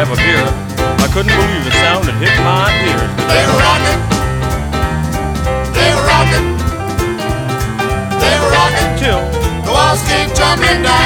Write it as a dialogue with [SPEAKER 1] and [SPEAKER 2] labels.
[SPEAKER 1] have a beer. I couldn't believe the sound that hit my ears.
[SPEAKER 2] They were rocking. They were rocking. They were rocking
[SPEAKER 1] Till
[SPEAKER 2] the walls came tumbling down.